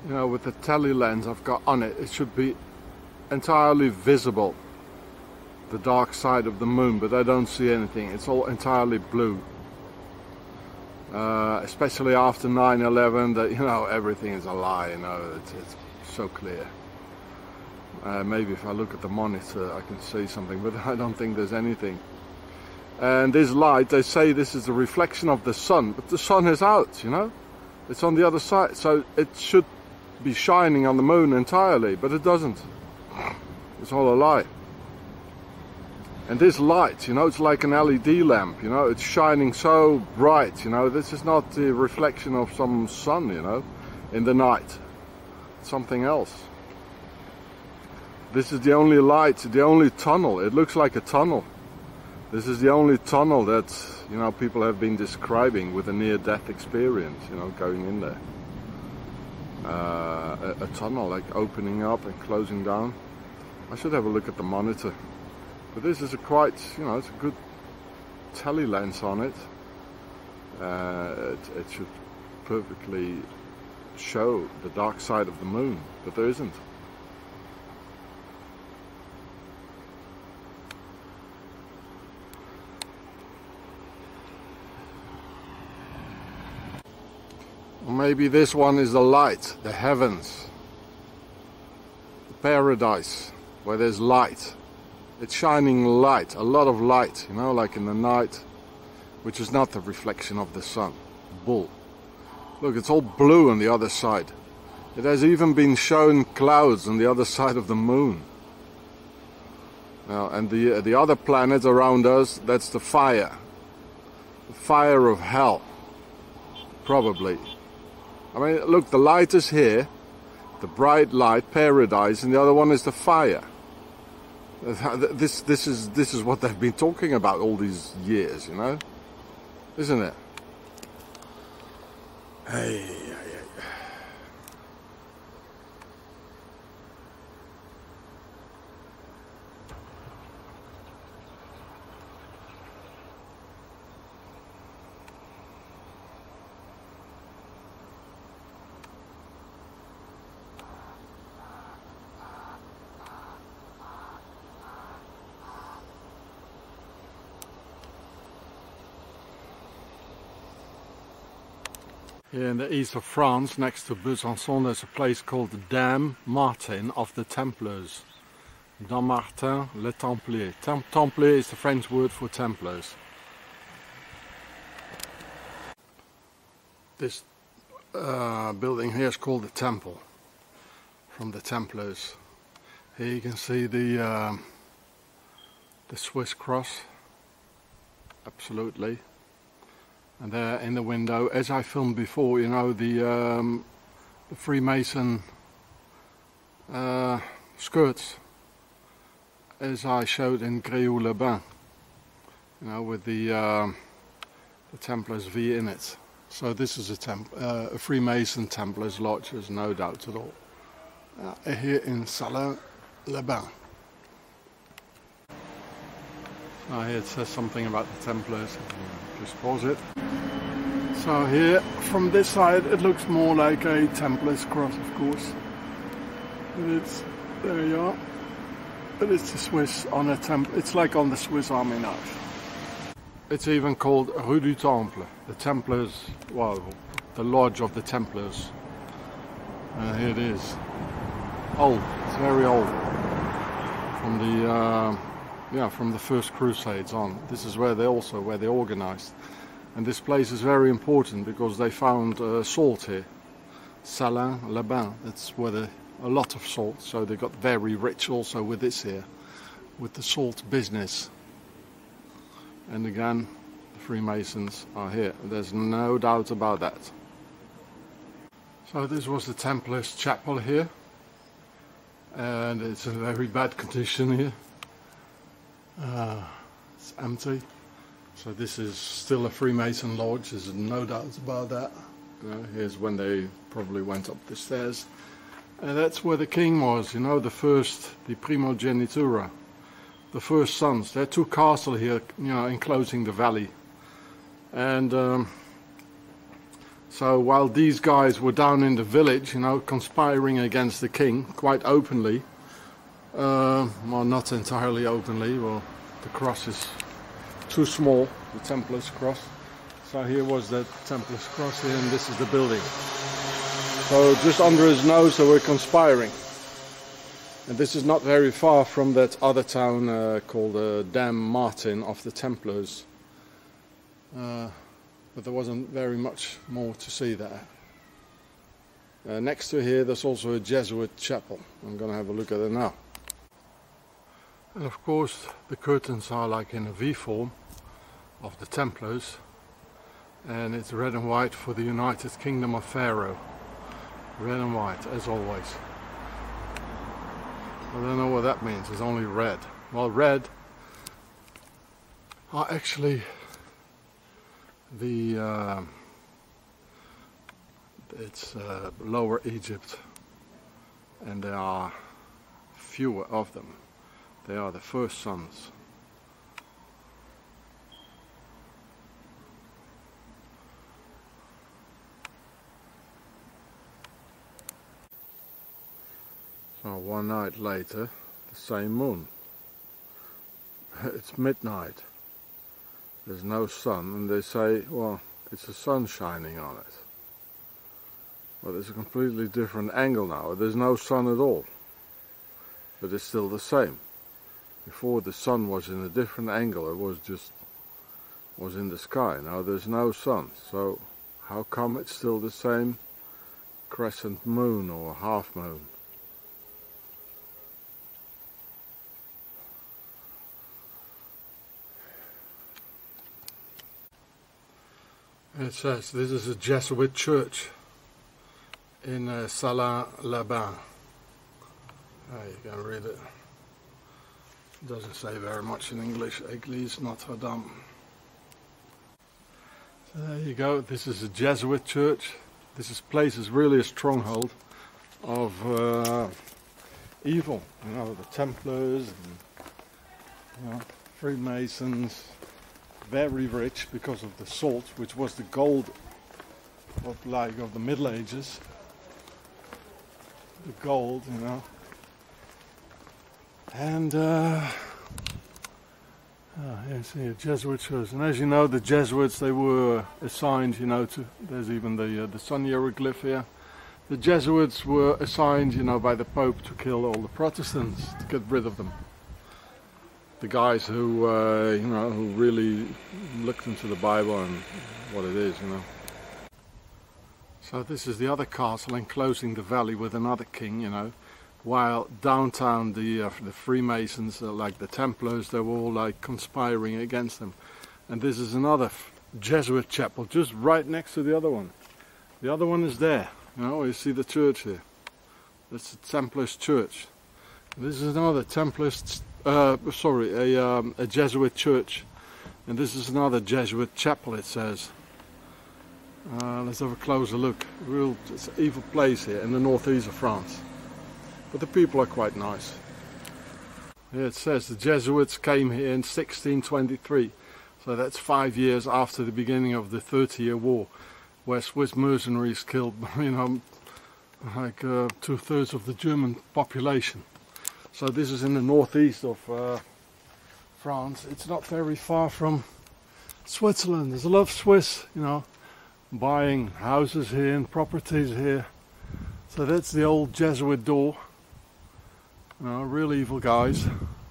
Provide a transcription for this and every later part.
You know, with the tele lens I've got on it, it should be entirely visible, the dark side of the moon, but I don't see anything. It's all entirely blue. Especially after 9/11, that, you know, everything is a lie, you know, it's so clear. Maybe if I look at the monitor I can see something, but I don't think there's anything. And this light, they say this is a reflection of the sun, but the sun is out, you know, it's on the other side, so it should be shining on the moon entirely, but it doesn't. It's all a lie. And this light, you know, it's like an LED lamp, you know, it's shining so bright, you know, this is not the reflection of some sun, you know, in the night. It's something else. This is the only light, the only tunnel. It looks like a tunnel. This is the only tunnel that, you know, people have been describing with a near-death experience, you know, going in there. A tunnel, like opening up and closing down. I should have a look at the monitor. But this is a quite, you know, it's a good tele lens on it. It should perfectly show the dark side of the moon, but there isn't. Or maybe this one is the light, the heavens, the paradise, where there's light. It's shining light, a lot of light, you know, like in the night, which is not the reflection of the sun. Bull. Look, it's all blue on the other side. It has even been shown clouds on the other side of the moon. Now, and the other planet around us, that's the fire of hell, probably. I mean, look, the light is here, the bright light, paradise, and the other one is the fire. This is what they've been talking about all these years, you know, isn't it? Hey. Here in the east of France, next to Besançon, there's a place called the Dame Martin of the Templars. Dame Martin les Templiers. Templier is the French word for Templars. This building here is called the Temple, from the Templars. Here you can see the Swiss cross, absolutely. And there in the window, as I filmed before, you know, the Freemason skirts, as I showed in Gréoux-les-Bains, you know, with the Templars V in it. So this is a Freemason Templars lodge, there's no doubt at all. Here in Salins-les-Bains. Here it says something about the Templars. Just pause it. So here, from this side, it looks more like a Templar's cross, of course. But it's, there you are. But it's the Swiss on a temple. It's like on the Swiss Army knife. It's even called Rue du Temple, the Templars, well, the lodge of the Templars. Here it is. Old, it's very old. From the from the first Crusades on. This is where they organized. And this place is very important because they found salt here. Salins-les-Bains, that's where a lot of salt, so they got very rich also with this here, with the salt business. And again, the Freemasons are here. There's no doubt about that. So this was the Templars chapel here. And it's in very bad condition here. It's empty. So this is still a Freemason lodge, there's no doubt about that. Here's when they probably went up the stairs. And that's where the king was, you know, the primogenitura, the first sons. There are two castles here, you know, enclosing the valley. And So while these guys were down in the village, you know, conspiring against the king quite openly, well, not entirely openly, well, the cross is too small, the Templars cross. So here was the Templars cross here, and this is the building. So just under his nose they were conspiring. And this is not very far from that other town called Dam Martin of the Templars. But there wasn't very much more to see there. Next to here there's also a Jesuit chapel. I'm going to have a look at it now. And of course the curtains are like in a V form of the Templars. And it's red and white for the United Kingdom of Pharaoh. Red and white, as always. I don't know what that means, it's only red. Well, red are actually the it's Lower Egypt, and there are fewer of them. They are the first sons. So one night later, the same moon. It's midnight. There's no sun, and they say, well, it's the sun shining on it. But it's a completely different angle now. There's no sun at all. But it's still the same. Before the sun was in a different angle, it was in the sky. Now there's no sun. So how come it's still the same crescent moon or half moon? It says this is a Jesuit church in Salins-les-Bains. You can read it. It doesn't say very much in English. Église Notre-Dame. So there you go. This is a Jesuit church. This place is really a stronghold of evil. You know, the Templars, and, you know, Freemasons. Very rich because of the salt, which was the gold of the Middle Ages. The gold, you know. And you see a Jesuit church. And as you know, the Jesuits, they were assigned, you know, to, there's even the sun hieroglyph here. The Jesuits were assigned, you know, by the Pope to kill all the Protestants, to get rid of them. The guys who, you know, who really looked into the Bible and what it is, you know. So this is the other castle enclosing the valley with another king, you know. While downtown the Freemasons, like the Templars, they were all like conspiring against them. And this is another Jesuit chapel just right next to the other one. The other one is there, you know, you see the church here. That's the Templars church. And this is another Templars a Jesuit church, and this is another Jesuit chapel, it says. Let's have a closer look. It's an evil place here in the northeast of France, but the people are quite nice. Here it says the Jesuits came here in 1623, so that's 5 years after the beginning of the 30-year war, where Swiss mercenaries killed, you know, like 2/3 of the German population. So this is in the northeast of France. It's not very far from Switzerland. There's a lot of Swiss, you know, buying houses here and properties here. So that's the old Jesuit door. You know, real evil guys.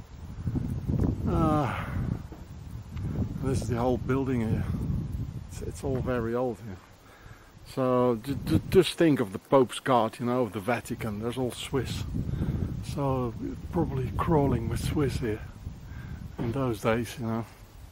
This is the whole building here. It's all very old here. So just think of the Pope's Guard, you know, of the Vatican. There's all Swiss. So probably crawling with Swiss here in those days, you know.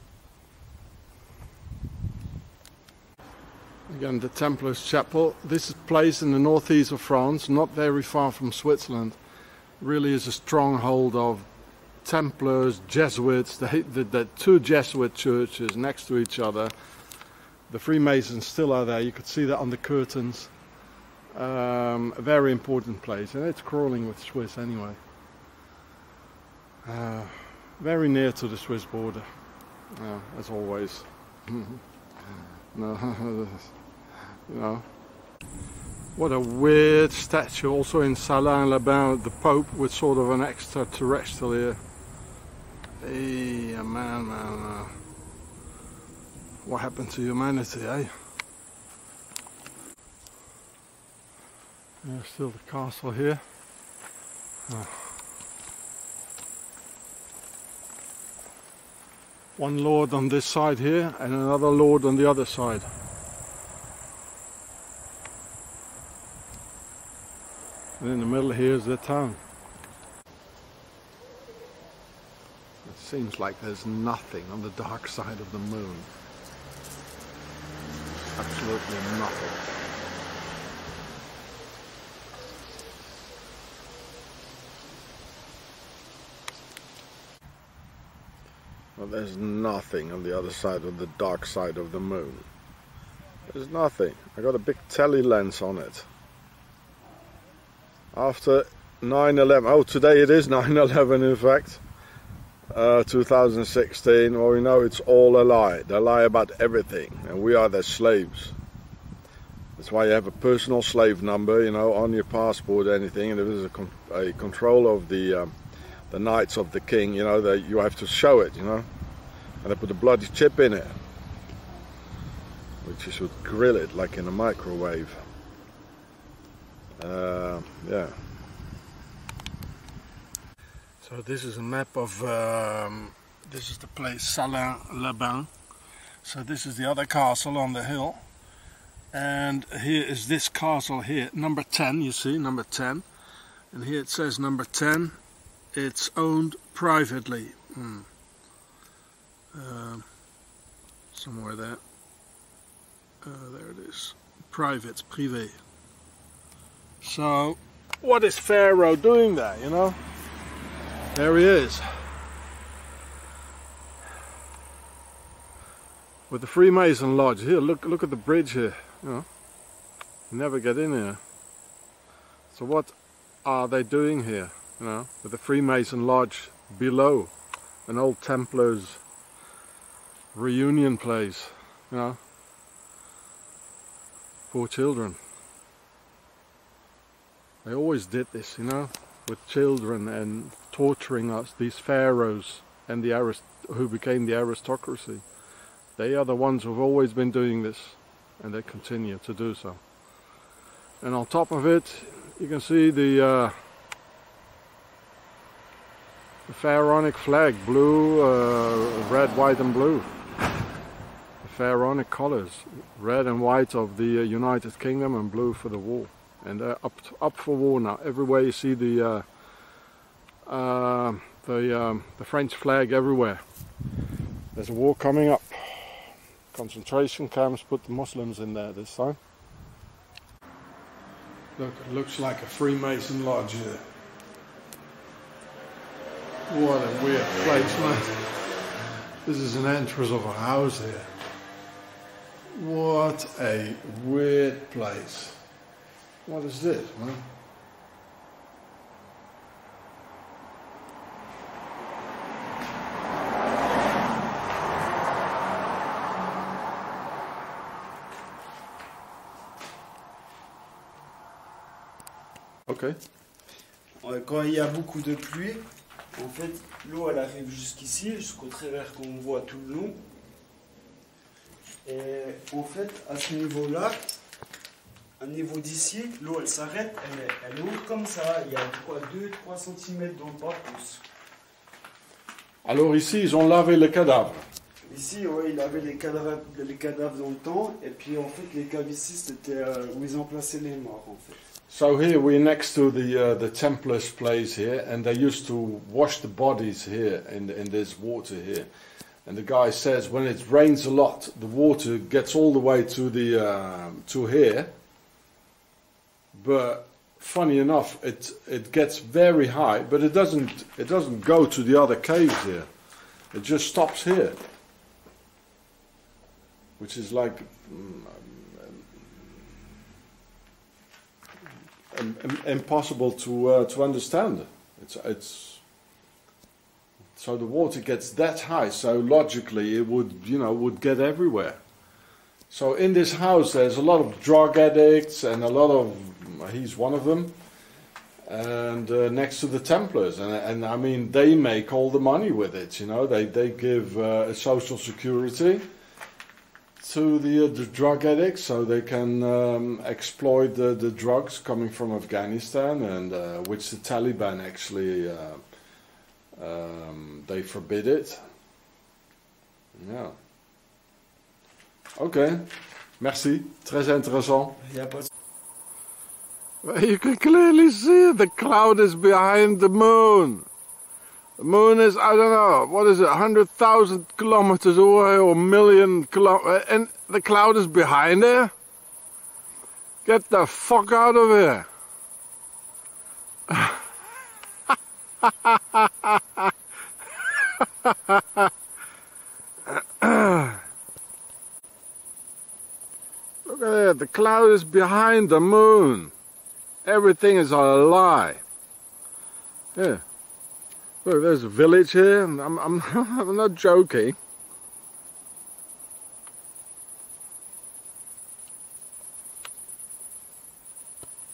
Again, the Templars chapel. This is placed in the northeast of France, not very far from Switzerland. Really is a stronghold of Templars, Jesuits. The two Jesuit churches next to each other. The Freemasons still are there. You could see that on the curtains. A very important place, and it's crawling with Swiss anyway. Very near to the Swiss border, as always. No, you know. What a weird statue, also in Salins-les-Bains, the Pope with sort of an extraterrestrial here. Hey, man. What happened to humanity, eh? There's still the castle here. Oh. One lord on this side here and another lord on the other side. And in the middle here is the town. It seems like there's nothing on the dark side of the moon. Absolutely nothing. Well, there's nothing on the other side of the dark side of the moon. There's nothing. I got a big tele lens on it. After 9/11, oh, today it is 9/11 in fact, 2016, well, we know it's all a lie. They lie about everything, and we are their slaves. That's why you have a personal slave number, you know, on your passport, anything, and there is a control of the Knights of the King, you know, that you have to show it, you know, and they put a bloody chip in it, which you should grill it like in a microwave. Yeah. So this is a map of, this is the place Salins-les-Bains. So this is the other castle on the hill. And here is this castle here, number 10, you see, number 10. And here it says number 10, it's owned privately. Somewhere there. There it is, private, privé. So, what is Pharaoh doing there, you know? There he is. With the Freemason Lodge. Here, look at the bridge here, you know. You never get in here. So what are they doing here, you know, with the Freemason Lodge below? An old Templars reunion place, you know. Poor children. They always did this, you know, with children and torturing us, these pharaohs and who became the aristocracy. They are the ones who've always been doing this, and they continue to do so. And on top of it, you can see the pharaonic flag, blue, red, white and blue. The pharaonic colors, red and white of the United Kingdom and blue for the war. And they're up for war now. Everywhere you see the French flag everywhere. There's a war coming up. Concentration camps, put the Muslims in there this time. Look, it looks like a Freemason lodge here. What a weird place, man. This is an entrance of a house here. What a weird place. What is this, man? Ok. Quand il y a beaucoup de pluie, en fait, l'eau elle arrive jusqu'ici, jusqu'au travers qu'on voit tout le long. Et en fait, à ce niveau-là, au niveau d'ici, l'eau elle s'arrête, elle est haute comme ça, il y a 2-3 cm dans le bas-pouce. Alors ici, ils ont lavé les cadavres. Ici, oui, ils lavaient les cadavres dans le temps, et puis en fait, les caves ici, c'était où ils emplaçaient les morts, en fait. So here we're next to the Templars place here, and they used to wash the bodies here in this water here. And the guy says when it rains a lot, the water gets all the way to the to here. But funny enough, it gets very high, but it doesn't go to the other caves here. It just stops here, which is like impossible to understand. It's so the water gets that high, so logically it would get everywhere. So in this house there's a lot of drug addicts and a lot of, he's one of them, and next to the Templars, and I mean they make all the money with it, you know, they give social security to the drug addicts so they can exploit the drugs coming from Afghanistan, and which the Taliban actually they forbid it. Yeah. Okay, merci, très intéressant. Yeah, but You can clearly see the cloud is behind the moon. The moon is, I don't know, what is it, 100,000 kilometers away or million kilometers, and the cloud is behind there? Get the fuck out of here. Look at that, the cloud is behind the moon. Everything is a lie. Yeah. Look, there's a village here. I'm not joking.